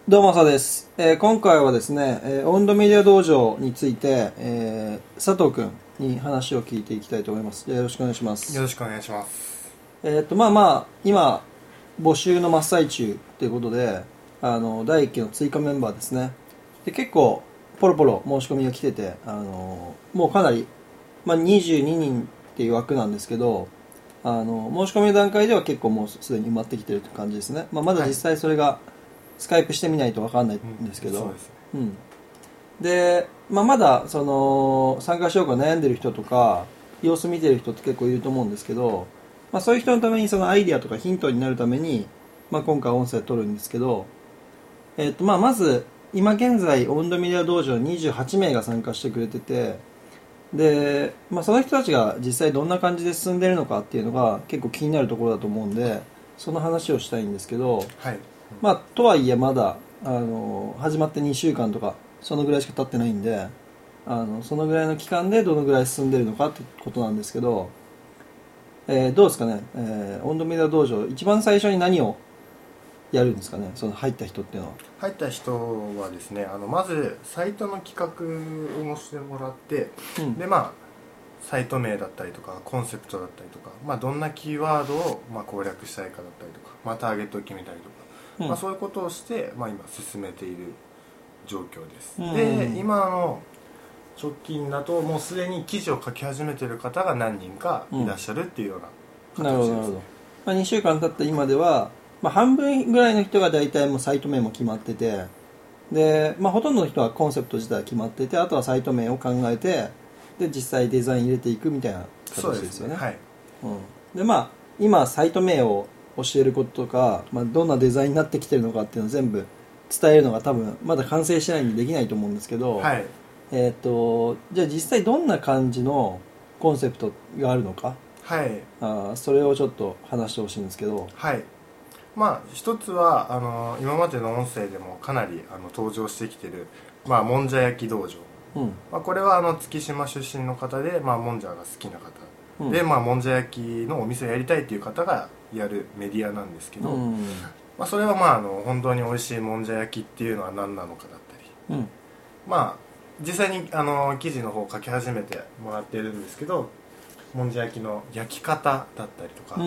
どうもさです、今回はですね、温度メディア道場について、佐藤君に話を聞いていきたいと思います。よろしくお願いします。 よろしくお願いします。 今募集の真っ最中ということで、第1期の追加メンバーですね。で結構ポロポロ申し込みが来てて、もうかなり、22人っていう枠なんですけど、申し込みの段階では結構もうすでに埋まってきてるって感じですね。まだ実際それが、スカイプしてみないと分かんないんですけど、 そうですね。 うん、で、まだその参加しようか悩んでる人とか様子見てる人って結構いると思うんですけど、そういう人のためにそのアイディアとかヒントになるために、今回音声取るんですけど、まず今現在温度メディア道場28名が参加してくれてて、で、その人たちが実際どんな感じで進んでるのかっていうのが結構気になるところだと思うんで、その話をしたいんですけど、 はい。 とはいえまだ始まって2週間とかそのぐらいしか経ってないんで、そのぐらいの期間でどのぐらい進んでるのかってことなんですけど、どうですかね、温度メディア道場一番最初に何をやるんですかね、その入った人っていうのは。 入った人はですね、まずサイトの企画をしてもらって、 うん。 でサイト名だったりとかコンセプトだったりとか、どんなキーワードを攻略したいかだったりとか、ターゲットを決めたりとか、 うん。 そういうことをして、今進めている状況です。 うん。 で、今の直近だともうすでに記事を書き始めている方が何人かいらっしゃるっていうようななるほどなるほ形ですね。 ど。2週間経った今では、半分ぐらいの人が大体もうサイト名も決まってて、で、ほとんどの人はコンセプト自体決まってて、あとはサイト名を考えて、で実際デザイン入れていくみたいなそうで形ですよね。 すね。はい。 うん、で今サイト名を教えることとか、どんなデザインになってきてるのかっていうのを全部伝えるのが多分まだ完成してないんでできないと思うんですけど、 はい。 じゃあ実際どんな感じのコンセプトがあるのか、 はい。 それをちょっと話してほしいんですけど。 はい。一つは今までの音声でもかなり登場してきてる、もんじゃ焼き道場、 うん。 これは月島出身の方で、もんじゃが好きな方うん。 で、もんじゃ焼きのお店をやりたいっていう方がやるメディアなんですけど、 うん。 それは本当に美味しいもんじゃ焼きっていうのは何なのかだったり、 うん。 実際に記事の方を書き始めてもらってるんですけど、もんじゃ焼きの焼き方だったりとか、 うん。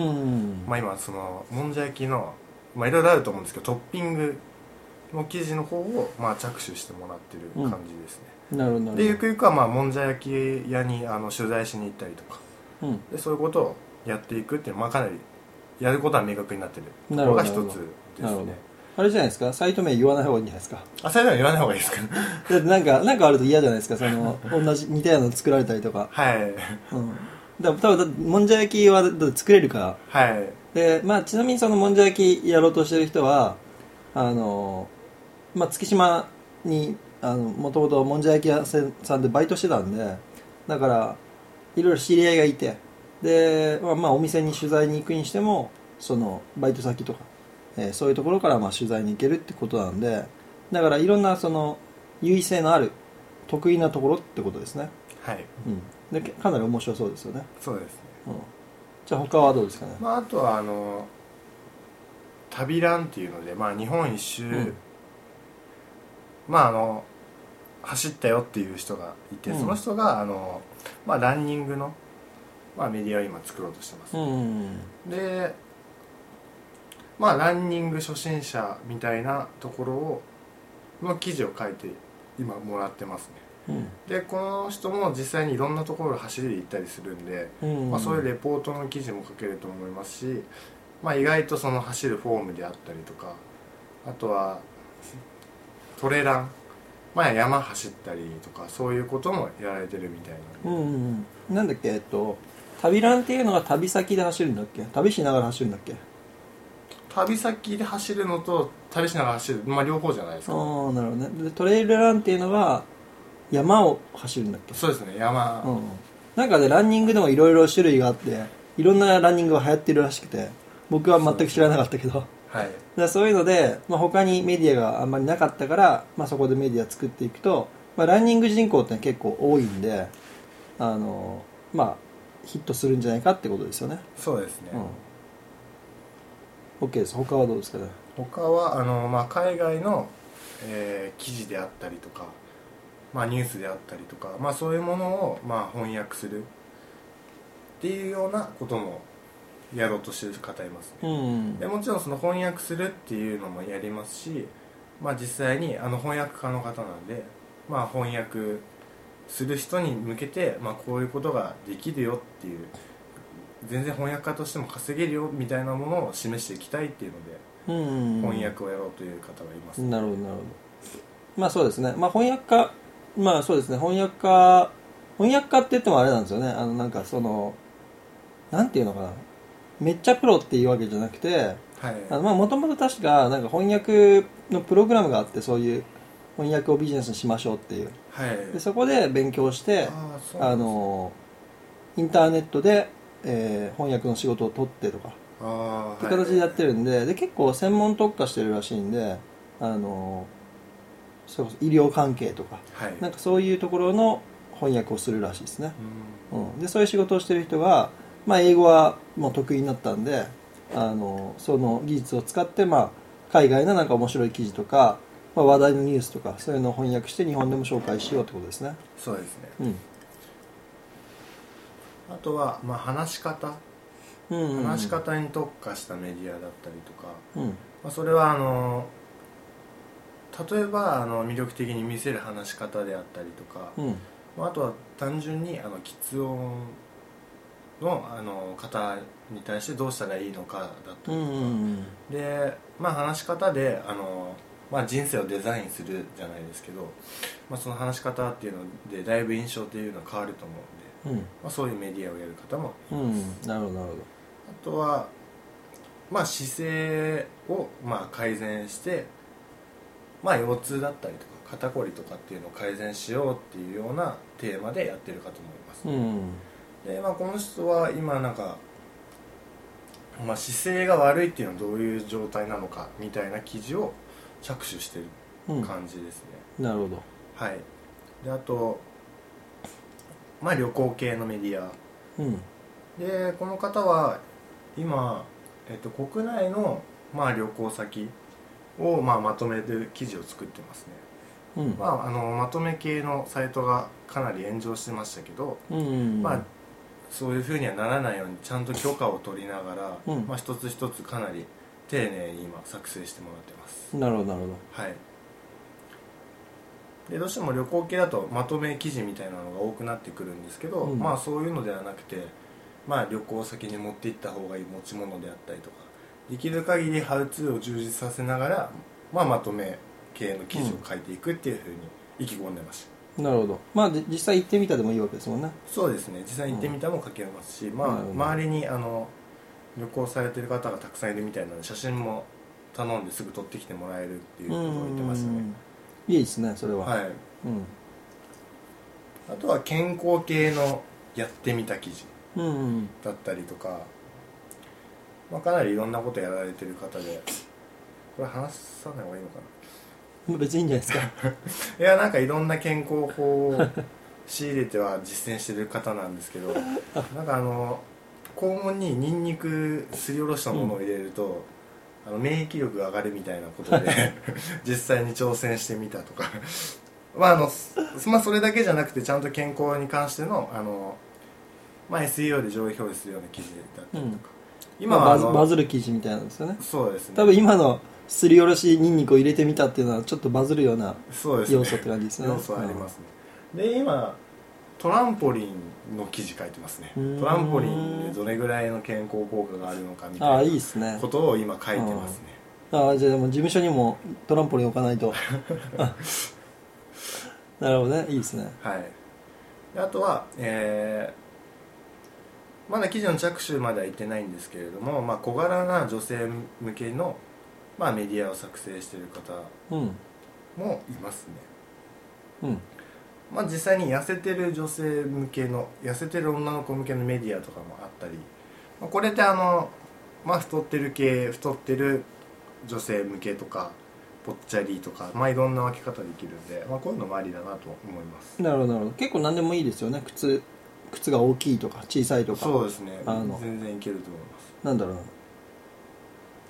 今そのもんじゃ焼きのいろいろあると思うんですけど、トッピングの記事の方を着手してもらってる感じですね。 なるほどなるほど。 でゆくゆくはもんじゃ焼き屋に取材しに行ったりとかうん。 で、そういうことをやっていくっていう、かなりやることは明確になってるとなるほどなるほど。 ころが一つですなるほど。 ね。 あれじゃないですか、サイト名言わない方がいいんじゃないですか。 それでは言わない方がいいですか？ だってなんかあると嫌じゃないですか、その同じ似たようなの作られたりとか。 はい。 うん。多分もんじゃ焼きはだって作れるから。 はい。 で、ちなみにそのもんじゃ焼きやろうとしてる人は、月島にもともともんじゃ焼き屋さんでバイトしてたんで、だからいろいろ知り合いがいて、で、お店に取材に行くにしてもそのバイト先とか、そういうところから取材に行けるってことなんで、だからいろんなその優位性のある得意なところってことですね。 はい。 うん。でかなり面白そうですよね。 そうですね。 うん。じゃあ他はどうですかね。 あとは旅ランっていうので、日本一周、 うん。 走ったよっていう人がいて、 うん。 その人がランニングの、メディアを今作ろうとしてます。 うん。 で、ランニング初心者みたいなところの記事を書いて今もらってますね。 うん。 でこの人も実際にいろんなところを走りに行ったりするんで、 うん。 そういうレポートの記事も書けると思いますし、意外とその走るフォームであったりとか、あとはトレラン、山走ったりとか、そういうこともやられてるみたいなうんで。 ん。なんだっけ、旅ランっていうのが旅先で走るんだっけ、旅しながら走るんだっけ。 旅先で走るのと旅しながら走る、両方じゃないですか。 ああ、なるほどね。でトレイルランっていうのは山を走るんだっけ。 そうですね、山。 うん。なんかね、ランニングでもいろいろ種類があって、いろんなランニングが流行ってるらしくて、僕は全く知らなかったけど、 はい。 そういうので、他にメディアがあんまりなかったから、そこでメディア作っていくと、ランニング人口って結構多いんで、あのヒットするんじゃないかってことですよね。 そうですね。 うん。 OK です。他はどうですかね。 他は海外の記事であったりとか、ニュースであったりとか、そういうものを翻訳するっていうようなこともやろうとしてる方いますね。でもちろんその翻訳するっていうのもやりますし、実際に翻訳家の方なんで、翻訳する人に向けて、こういうことができるよっていう、全然翻訳家としても稼げるよみたいなものを示していきたいっていうので、翻訳をやろうという方がいます。 なるほどなるほど。そうですね。翻訳家、そうですね。翻訳家って言ってもあれなんですよね。なんかそのなんていうのかな、めっちゃプロっていうわけじゃなくて、もともと確かなんか翻訳のプログラムがあって、そういう翻訳をビジネスにしましょうっていう、でそこで勉強して、インターネットで、翻訳の仕事を取ってとかっていう形でやってるんで、で結構専門特化してるらしいんで、それこそ医療関係とか、なんかそういうところの翻訳をするらしいですね。でそういう仕事をしてる人が、英語はもう得意になったんで、その技術を使って、海外のなんか面白い記事とか、話題のニュースとかそういうのを翻訳して日本でも紹介しようってことですね。 そうですね。あとは、話し方、話し方に特化したメディアだったりとか、それは例えば魅力的に見せる話し方であったりとか、あとは単純に喫音の方に対してどうしたらいいのかだったりとか、で、話し方で人生をデザインするじゃないですけど、その話し方っていうのでだいぶ印象っていうのは変わると思うんで、そういうメディアをやる方もいます。 なるほどなるほど。 あとは、姿勢を改善して、腰痛だったりとか肩こりとかっていうのを改善しようっていうようなテーマでやってるかと思います。で、この人は今なんか、姿勢が悪いっていうのはどういう状態なのかみたいな記事を着手してる感じですね。 なるほど。 で、あと旅行系のメディア、でこの方は今、国内の旅行先をまとめる記事を作ってますね。まとめ系のサイトがかなり炎上してましたけど、そういう風にはならないようにちゃんと許可を取りながら、一つ一つかなり丁寧に今作成してもらってます。 なるほどなるほど。 でどうしても旅行系だとまとめ記事みたいなのが多くなってくるんですけど、そういうのではなくて、旅行先に持って行った方がいい持ち物であったりとか、できる限りハウツーを充実させながら、まとめ系の記事を書いていくっていう風に意気込んでました。 なるほど。実際行ってみたでもいいわけですもんね。 そうですね。実際行ってみたも書けますし、周りに旅行されてる方がたくさんいるみたいなので、写真も頼んですぐ撮ってきてもらえるっていうことを言ってましたね。 いいですね、それは。 あとは健康系のやってみた記事だったりとか、かなりいろんなことやられてる方で、これ話さない方がいいのかな。 別にいいんじゃないですか。 いや、なんかいろんな健康法を仕入れては実践してる方なんですけど、なんか肛門にニンニクすりおろしたものを入れると、免疫力が上がるみたいなことで実際に挑戦してみたとかそれだけじゃなくて、ちゃんと健康に関してのSEO で上位表示するような記事だったりとか、 今はバズる記事みたいなんですよね。 そうですね。 多分今のすりおろしニンニクを入れてみたっていうのはちょっとバズるような要素って感じですね。 要素ありますね。で、今トランポリンの記事書いてますね。トランポリンでどれぐらいの健康効果があるのかみたいなことを今書いてますね。 じゃあでも事務所にもトランポリン置かないとなるほどね、いいですね。 あとは、まだ記事の着手までは行ってないんですけれども、小柄な女性向けの、メディアを作成している方もいますね。実際に痩せてる女性向けの、痩せてる女の子向けのメディアとかもあったり、これって太ってる女性向けとかぽっちゃりとか、いろんな分け方できるんで、こういうのもありだなと思います。 なるほどなるほど。結構何でもいいですよね。靴が大きいとか小さいとか。 そうですね。全然いけると思います。 なんだろうな、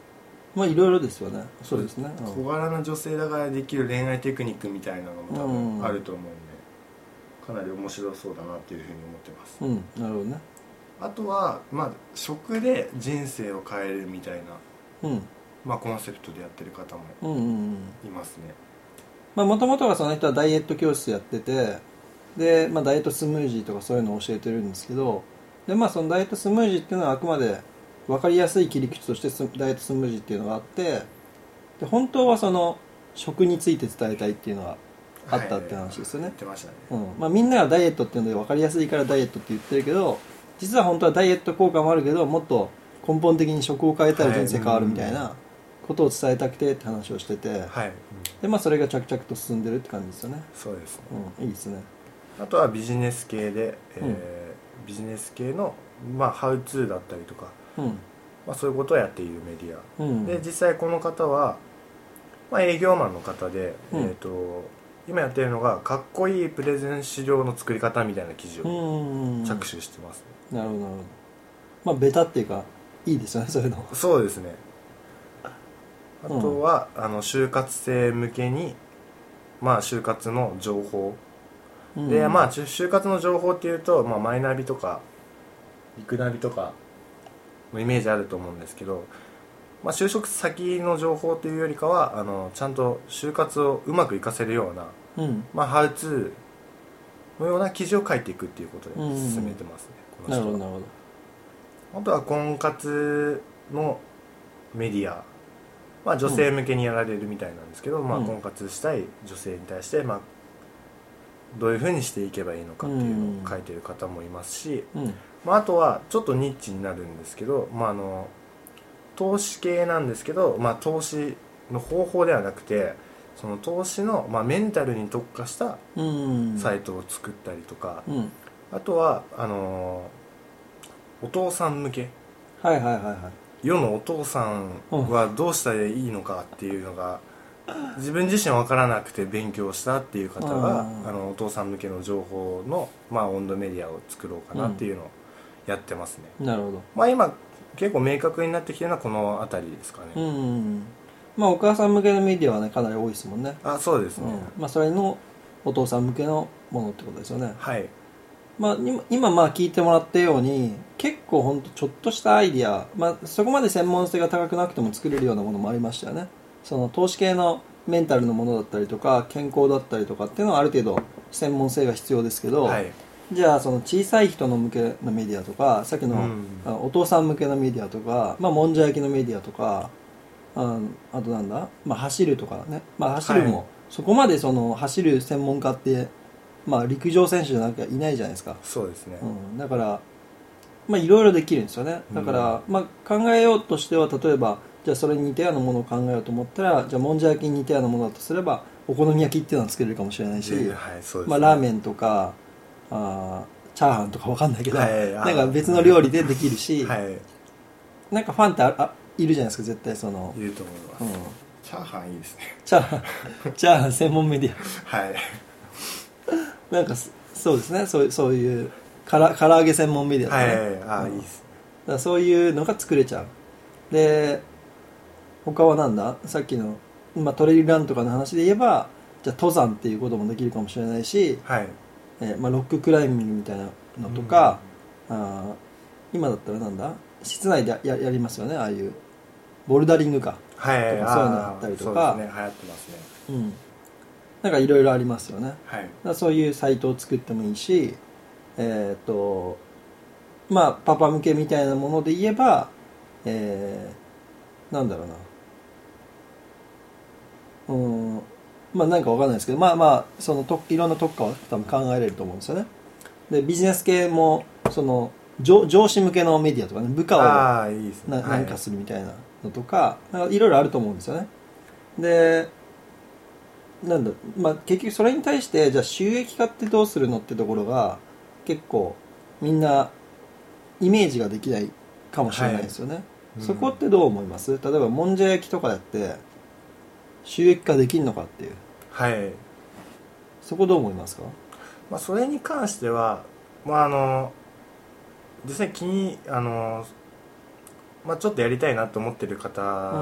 まあいろいろですよね。そうですね、 小柄な女性だからできる恋愛テクニックみたいなのも多分あると思うんで、かなり面白そうだなっていうふうに思ってます。 なるほどね。 あとはまあ食で人生を変えるみたいな、まあコンセプトでやってる方もいますね。 まあもともとはその人はダイエット教室やってて、で、まあ、ダイエットスムージーとかそういうのを教えてるんですけど、でまあそのダイエットスムージーっていうのはあくまで分かりやすい切り口としてダイエットスムージーっていうのがあって、で本当はその食について伝えたいっていうのがあったって話ですよね。 言ってましたね。 まあ、みんながダイエットっていうので分かりやすいからダイエットって言ってるけど、実は本当はダイエット効果もあるけど、もっと根本的に食を変えたら人生変わるみたいなことを伝えたくてって話をしてて、でまあそれが着々と進んでるって感じですよね。 そうですね、 いいですね。 あとはビジネス系で、ビジネス系の、まあ、ハウツーだったりとか、まあ、そういうことをやっているメディア、で実際この方は、まあ、営業マンの方で、今やってるのがかっこいいプレゼン資料の作り方みたいな記事を着手してますね。 なるほどなるほど。まあベタっていうかいいですよね、そういうの。 そうですね。あとは、就活生向けに、まあ就活の情報で、まあ就活の情報っていうと、まあ、マイナビとかリクナビとかのイメージあると思うんですけど、まあ、就職先の情報というよりかはちゃんと就活をうまくいかせるような、まあ、ハウツーのような記事を書いていくっていうことで進めてますね、この人は。なるほどなるほど。あとは婚活のメディア、まあ、女性向けにやられるみたいなんですけど、まあ、婚活したい女性に対して、まあ、どういうふうにしていけばいいのかっていうのを書いてる方もいますし、まあ、あとはちょっとニッチになるんですけど、まあ、投資系なんですけど、まあ、投資の方法ではなくてその投資の、まあ、メンタルに特化したサイトを作ったりとか、あとはお父さん向け、世のお父さんはどうしたらいいのかっていうのが自分自身分からなくて勉強したっていう方がお父さん向けの情報の、まあ、温度メディアを作ろうかなっていうのをやってますね。 なるほど。 まあ今結構明確になってきてるのはこの辺りですかね。 まあお母さん向けのメディアはねかなり多いですもんね。 そうですね、 まあそれのお父さん向けのものってことですよね。 はい。 まあ今まあ聞いてもらったように結構ほんとちょっとしたアイディア、まあそこまで専門性が高くなくても作れるようなものもありましたよね。その投資系のメンタルのものだったりとか健康だったりとかっていうのはある程度専門性が必要ですけど、じゃあその小さい人の向けのメディアとかさっきの、お父さん向けのメディアとか、まあ、もんじゃ焼きのメディアとか、あとなんだ、まあ、走るとかね、まあ、走るも、そこまでその走る専門家って、まあ、陸上選手じゃなきゃいないじゃないですか。 そうですね、 だからまあいろいろできるんですよね。だから、まあ、考えようとしては例えばじゃあそれに似たようなものを考えようと思ったらじゃあもんじゃ焼きに似たようなものだとすればお好み焼きっていうのは作れるかもしれないし、まあ、ラーメンとかチャーハンとかわかんないけど、なんか別の料理でできるし、なんかファンっているじゃないですか絶対その。 いると思います、チャーハンいいですね。 チャーハン専門メディアなんかそうですね、そういう唐揚げ専門メディアとかね、 いいですね。 だからそういうのが作れちゃう。で他はなんだ、さっきの、まあ、トレイルランとかの話で言えばじゃあ登山っていうこともできるかもしれないし、まあ、ロッククライミングみたいなのとか、今だったらなんだ室内で やりますよね、ああいうボルダリングか、とかそういうのやったりとか、 そうですね、流行ってますね。 なんかいろいろありますよね。だからそういうサイトを作ってもいいし、まあパパ向けみたいなもので言えば、なんだろうな、まあなんかわかんないですけど、まあまあそのいろんな特化は多分考えれると思うんですよね。でビジネス系もその上司向けのメディアとかね、部下を何かするみたいなのとか、なんかいろいろあると思うんですよね。でなんだ、まあ結局それに対してじゃあ収益化ってどうするのってところが結構みんなイメージができないかもしれないですよね。そこってどう思います？例えばもんじゃ焼きとかやって収益化できるのかっていう、そこどう思いますか？ まあ、それに関しては、まあ、実際まあ、ちょっとやりたいなと思ってる方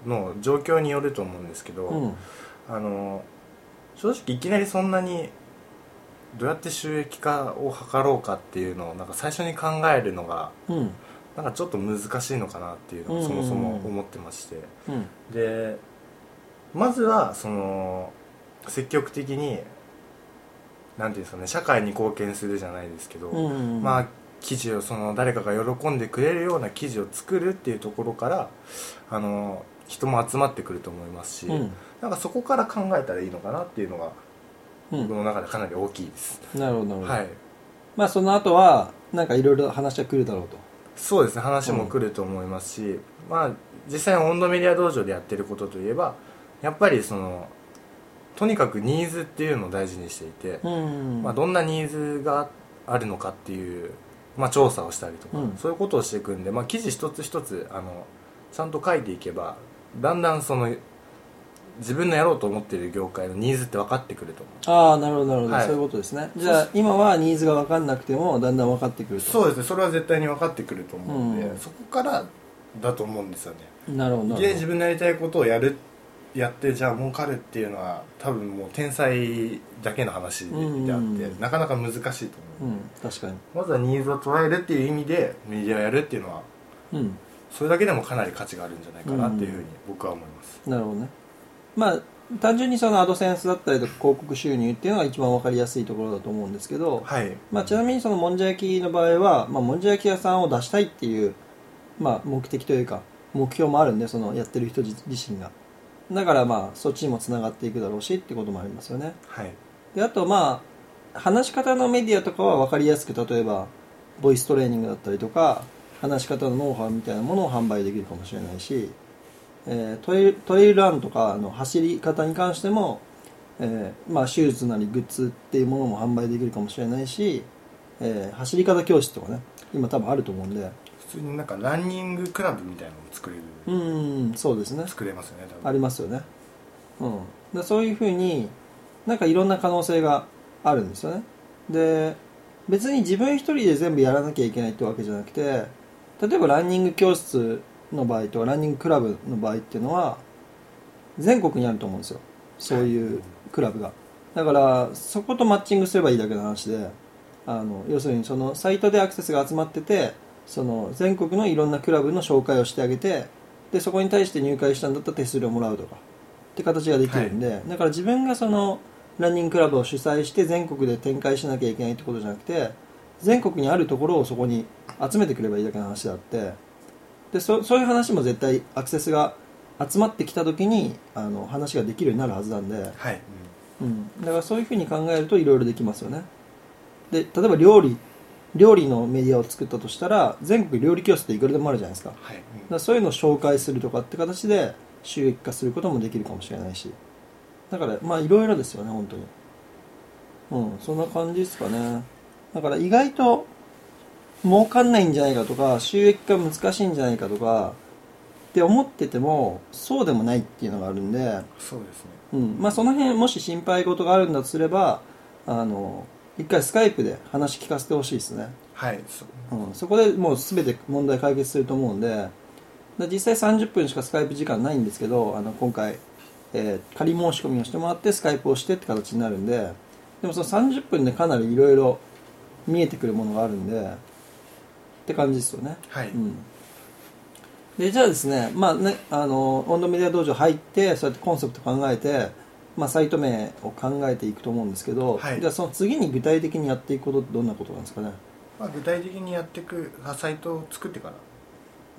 の状況によると思うんですけど、 うん正直いきなりそんなにどうやって収益化を図ろうかっていうのをなんか最初に考えるのがうんなんかちょっと難しいのかなっていうのをそもそも思ってまして、 うんでまずは積極的になんていうんですかね、社会に貢献するじゃないですけど、まあ記事を誰かが喜んでくれるような記事を作るっていうところから人も集まってくると思いますし、なんかそこから考えたらいいのかなっていうのが僕の中でかなり大きいです。 なるほどなるほど、 はい、 まあその後はなんかいろいろ話が来るだろうと。 そうですね、話も来ると思いますし、まあ実際温度メディア道場でやってることといえばやっぱりとにかくニーズっていうのを大事にしていて、まあ、どんなニーズがあるのかっていう、まあ、調査をしたりとか、そういうことをしていくんで、まあ、記事一つ一つちゃんと書いていけばだんだん自分のやろうと思っている業界のニーズって分かってくると思う。 ああ、なるほどなるほど、はい、そういうことですね。じゃあ今はニーズが分かんなくてもだんだん分かってくると。 そうですね、それは絶対に分かってくると思うんで、そこからだと思うんですよね。 なるほど。 いきなり自分のやりたいことをやってじゃあ儲かるっていうのは多分もう天才だけの話であって、なかなか難しいと思う、 確かにまずはニーズを捉えるっていう意味でメディアをやるっていうのは、それだけでもかなり価値があるんじゃないかなっていうふうに僕は思います。 なるほどね。まあ単純にアドセンスだったりとか広告収入っていうのが一番分かりやすいところだと思うんですけど、 はい、 まあ、ちなみにもんじゃ焼きの場合は、まあ、もんじゃ焼き屋さんを出したいっていう、まあ、目的というか目標もあるんで、やってる人自身がだからまあそっちにもつながっていくだろうしってこともありますよね。 はい、 であとまあ話し方のメディアとかは分かりやすく、例えばボイストレーニングだったりとか話し方のノウハウみたいなものを販売できるかもしれないし、トレイルランとかの走り方に関しても、まあ、手術なりグッズっていうものも販売できるかもしれないし、走り方教室とかね今多分あると思うんで、 普通になんかランニングクラブみたいなのも作れる。 そうですね、 作れますよね、多分ありますよね。でそういうふうになんかいろんな可能性があるんですよね。で別に自分一人で全部やらなきゃいけないってわけじゃなくて、例えばランニング教室の場合とかランニングクラブの場合っていうのは全国にあると思うんですよ、そういうクラブが。だからそことマッチングすればいいだけの話で、要するにサイトでアクセスが集まってて、全国のいろんなクラブの紹介をしてあげて、でそこに対して入会したんだったら手数料もらうとかって形ができるんで、だから自分がランニングクラブを主催して全国で展開しなきゃいけないってことじゃなくて、全国にあるところをそこに集めてくればいいだけの話であって、でそういう話も絶対アクセスが集まってきた時に話ができるようになるはずなんで、だからそういうふうに考えるといろいろできますよね。で例えば料理のメディアを作ったとしたら全国料理教室っていくらでもあるじゃないですか。だからそういうのを紹介するとかって形で収益化することもできるかもしれないし、だからまあいろいろですよね本当に。そんな感じですかね。だから意外と儲かんないんじゃないかとか収益化難しいんじゃないかとかって思っててもそうでもないっていうのがあるんで、 そうですね、 まあ、その辺もし心配事があるんだとすれば一回スカイプで話聞かせてほしいですね。そこでもう全て問題解決すると思うんで、実際30分しかスカイプ時間ないんですけど、今回、仮申し込みをしてもらってスカイプをしてって形になるんで、でもその30分でかなりいろいろ見えてくるものがあるんでって感じですよね。でじゃあですね、まあね、温度メディア道場入ってそうやってコンセプト考えて、まあ、サイト名を考えていくと思うんですけど、じゃあその次に具体的にやっていくことってどんなことなんですかね。 まあ、具体的にやっていくサイトを作ってから、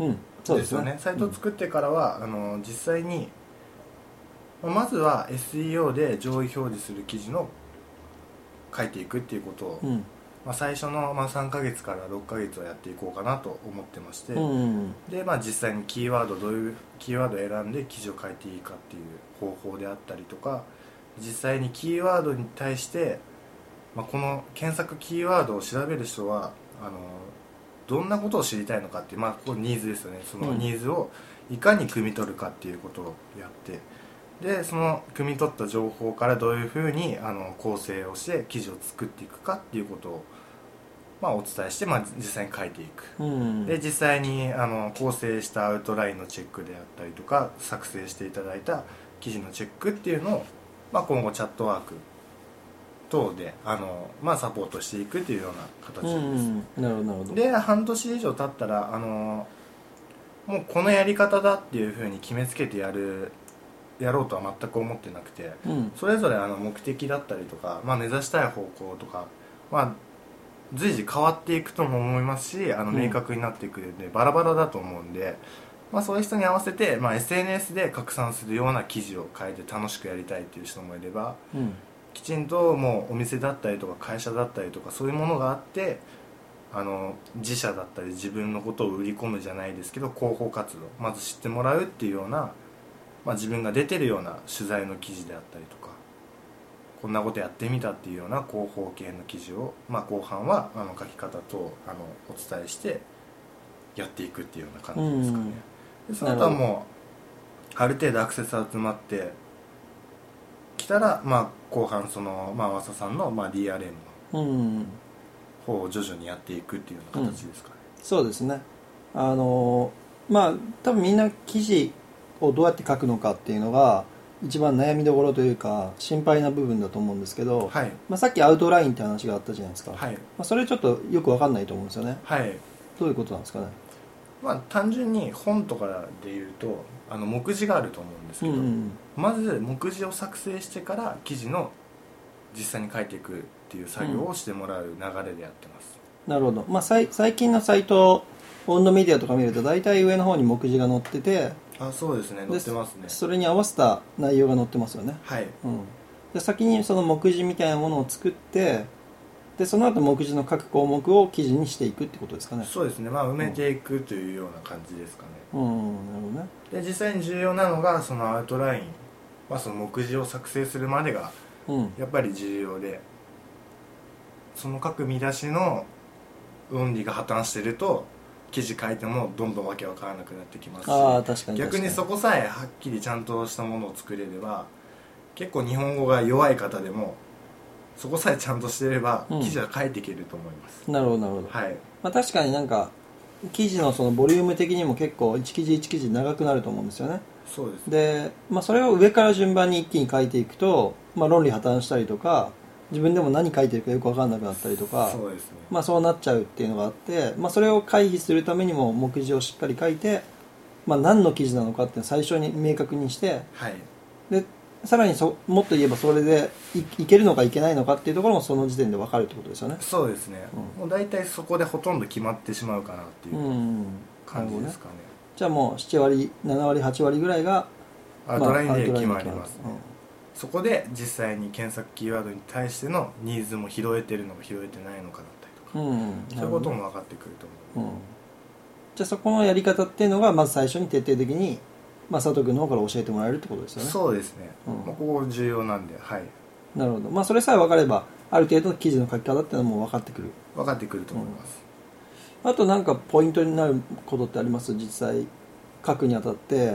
そうですよね。 サイトを作ってからは、実際にまずは SEO で上位表示する記事の書いていくっていうことを、まあ、最初の3ヶ月から6ヶ月をやっていこうかなと思ってまして、で、まあ、実際にキーワードどういうキーワードを選んで記事を書いていいかっていう方法であったりとか、実際にキーワードに対して、まあ、この検索キーワードを調べる人はどんなことを知りたいのかっていう、まあ、ここニーズですよね。そのニーズをいかに汲み取るかっていうことをやって、でその汲み取った情報からどういうふうに構成をして記事を作っていくかっていうことをまあ、お伝えして、まあ、実際に書いていく、 うん、 で実際に構成したアウトラインのチェックであったりとか作成していただいた記事のチェックっていうのを、まあ、今後チャットワーク等でまあ、サポートしていくっていうような形です、 うん、なるほどなるほど。 で半年以上経ったらもうこのやり方だっていうふうに決めつけてやろうとは全く思ってなくて、 うん、 それぞれ目的だったりとか、まあ、目指したい方向とか、まあ、随時変わっていくとも思いますし明確になっていくんで、バラバラだと思うんで、まあ、そういう人に合わせて、まあ、SNS で拡散するような記事を書いて楽しくやりたいっていう人もいれば、 うん、 きちんともうお店だったりとか会社だったりとかそういうものがあって自社だったり自分のことを売り込むじゃないですけど広報活動まず知ってもらうっていうような、まあ、自分が出てるような取材の記事であったりとかこんなことやってみたっていうような広報系の記事を、まあ、後半は書き方とお伝えしてやっていくっていうような感じですかね、でその後はもうある程度アクセス集まってきたら、まあ、後半まあ、和佐さんの、まあ、DRM の方を徐々にやっていくっていうような形ですかね、 そうですね。まあ多分みんな記事をどうやって書くのかっていうのが一番悩みどころというか心配な部分だと思うんですけど、 はい、 まあ、さっきアウトラインって話があったじゃないですか、 はい、 まあ、それちょっとよく分かんないと思うんですよね。 はい、 どういうことなんですかね。 まあ、単純に本とかでいうと目次があると思うんですけど、まず目次を作成してから記事の実際に書いていくっていう作業をしてもらう流れでやってます、 なるほど、まあ、最近のサイトオンドメディアとか見ると大体上の方に目次が載ってて、 そうですね、載ってますね。 それに合わせた内容が載ってますよね。 はい、 で先にその目次みたいなものを作ってでその後目次の各項目を記事にしていくってことですかね。 そうですね、まあ、埋めていくというような感じですかね。 なるほどね。 で実際に重要なのがそのアウトライン、まあ、その目次を作成するまでがやっぱり重要で、その各見出しの論理が破綻してると記事書いてもどんどんわけわからなくなってきますし、 確かに逆にそこさえはっきりちゃんとしたものを作れれば結構日本語が弱い方でもそこさえちゃんとしてれば記事は書いていけると思います、 なるほどなるほど、 はい、 まあ、確かになんか記事のそのボリューム的にも結構1記事1記事長くなると思うんですよね。 そうですね。 で、まあ、それを上から順番に一気に書いていくと、まあ、論理破綻したりとか自分でも何書いてるかよく分かんなくなったりとか、 そうですね、 まあ、そうなっちゃうっていうのがあって、まあ、それを回避するためにも目次をしっかり書いて、まあ、何の記事なのかっていうのを最初に明確にして、 はい、 でさらにもっと言えばそれでいけるのかいけないのかっていうところもその時点で分かるってことですよね。 そうですね、もう大体そこでほとんど決まってしまうかなっていう感じですかね、 じゃあもう7割7割8割ぐらいがアウトラインで決まりますね、そこで実際に検索キーワードに対してのニーズも拾えてるのか拾えてないのかだったりとか、そういうことも分かってくると思う、 じゃあそこのやり方っていうのがまず最初に徹底的に、まあ、佐藤君の方から教えてもらえるってことですよね。 そうですね、ここ重要なんで、はい、 なるほど、まあ、それさえ分かればある程度の記事の書き方っていうのも分かってくると思います、 あとなんかポイントになることってあります？実際書くにあたって、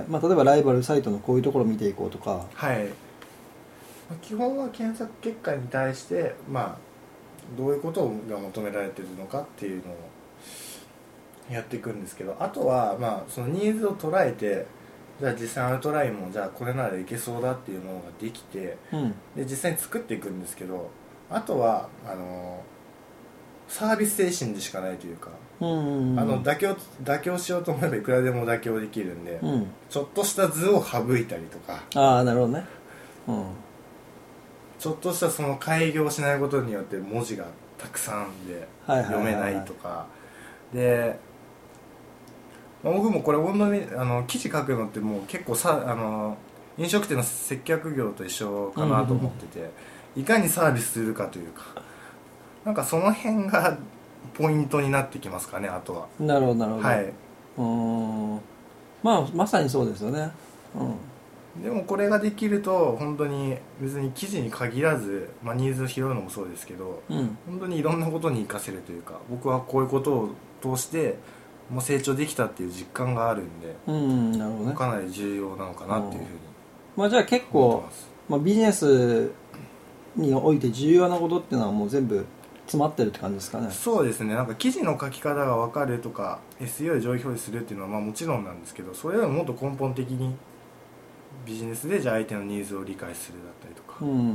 まあ、例えばライバルサイトのこういうところを見ていこうとか。 はい、基本は検索結果に対して、まあ、どういうことが求められているのかっていうのをやっていくんですけど、あとは、まあ、そのニーズを捉えてじゃあ実際アウトラインもじゃあこれならいけそうだっていうものができて、で実際に作っていくんですけど、あとはサービス精神でしかないというか、妥協しようと思えばいくらでも妥協できるんで、ちょっとした図を省いたりとか、 なるほどね、 ちょっとしたその改行しないことによって文字がたくさんで読めないとかで、僕もこれ記事書くのってもう結構飲食店の接客業と一緒かなと思ってて、いかにサービスするかというか、なんかその辺がポイントになってきますかね。あとはなるほどなるほど、 はい、 まあまさにそうですよね、 でもこれができると本当に別に記事に限らず、まあ、ニーズを拾うのもそうですけど、本当にいろんなことに活かせるというか、僕はこういうことを通してもう成長できたっていう実感があるんで、 なるほどね、 かなり重要なのかなっていうふうに、 まあ、じゃあ結構、まあ、ビジネスにおいて重要なことっていうのはもう全部詰まってるって感じですかね。 そうですね、なんか記事の書き方が分かるとか SEO で上位表示するっていうのはまあもちろんなんですけど、それよりももっと根本的にビジネスでじゃあ相手のニーズを理解するだったりとか、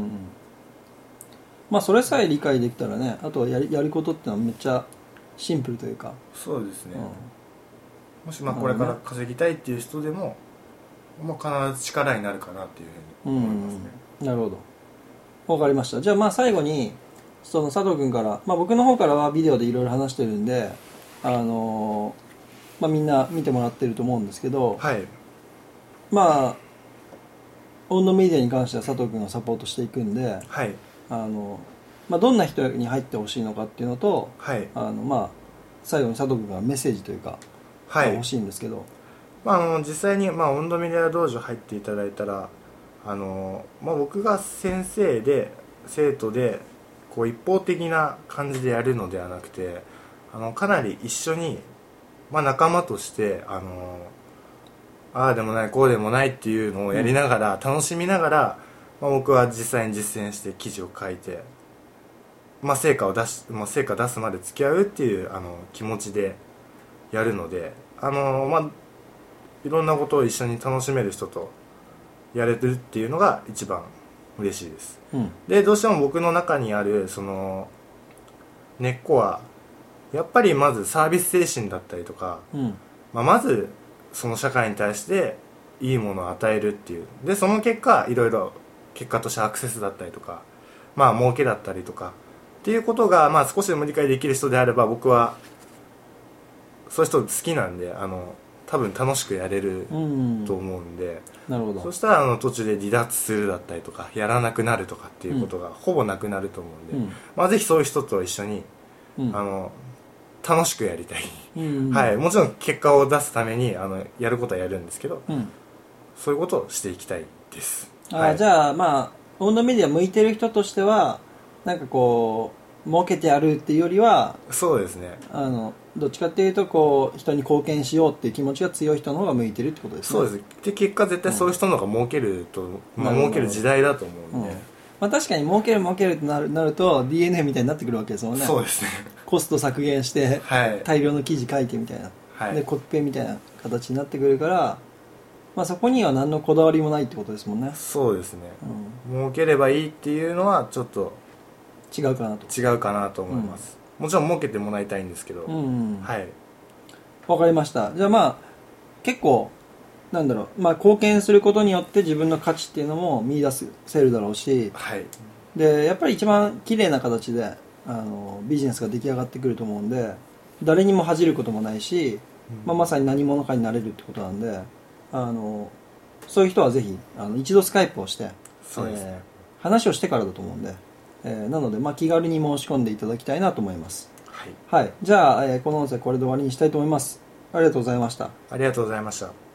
まあそれさえ理解できたらね、あとはやることってのはめっちゃシンプルというか。 そうですね、もしまあこれから稼ぎたいっていう人でも、もう必ず力になるかなっていうふうに思いますね。 なるほど、わかりました。じゃあまあ最後にその佐藤君から、まあ、僕の方からはビデオでいろいろ話してるんで、まあ、みんな見てもらってると思うんですけど、 はい、 まあオウンドメディアに関しては佐藤君がサポートしていくんで、 はい、 まあ、どんな人に入ってほしいのかっていうのと、 はい、 まあ、最後に佐藤君がメッセージというか、 はい、 欲しいんですけど、 まあ、実際に、まあ、オウンドメディア道場入っていただいたら、まあ、僕が先生で生徒でこう一方的な感じでやるのではなくて、かなり一緒に、まあ、仲間としてああでもないこうでもないっていうのをやりながら、楽しみながら、まあ、僕は実際に実践して記事を書いて、まあ、成果出すまで付き合うっていう気持ちでやるので、まあ、いろんなことを一緒に楽しめる人とやれるっていうのが一番嬉しいです、でどうしても僕の中にあるその根っこはやっぱりまずサービス精神だったりとか、まあ、まずその社会に対していいものを与えるっていう、でその結果いろいろ結果としてアクセスだったりとか、まあ儲けだったりとかっていうことが、まあ、少しでも理解できる人であれば僕はそういう人好きなんで、多分楽しくやれると思うんで、 なるほど。 そしたら途中で離脱するだったりとかやらなくなるとかっていうことがほぼなくなると思うんで、まあ、ぜひそういう人と一緒に、楽しくやりたい、はい、もちろん結果を出すためにやることはやるんですけど、そういうことをしていきたいです。はい、 じゃあまあオウンドメディア向いてる人としてはなんかこう儲けてやるっていうよりは、 そうですね、 どっちかっていうとこう人に貢献しようっていう気持ちが強い人の方が向いてるってことですね。 そうです。で結果絶対そういう人の方が儲けると、まあ、儲ける時代だと思うんで、 まあ、確かに儲けるってなると DNA みたいになってくるわけですもんね。 そうですね、 コスト削減して、大量の記事書いてみたいな、でコピペみたいな形になってくるから、まあ、そこには何のこだわりもないってことですもんね。 そうですね、儲ければいいっていうのはちょっと違うかなと思います、もちろん儲けてもらいたいんですけど、はい、 わかりました。じゃあまあ結構なんだろう、まあ、貢献することによって自分の価値っていうのも見出せるだろうし、でやっぱり一番綺麗な形でビジネスが出来上がってくると思うんで、誰にも恥じることもないし、まあ、まさに何者かになれるってことなんで、そういう人はぜひ一度スカイプをして、話をしてからだと思うんで、なので、まあ、気軽に申し込んでいただきたいなと思います。はい、じゃあ、この音声これで終わりにしたいと思います。ありがとうございました。 ありがとうございました。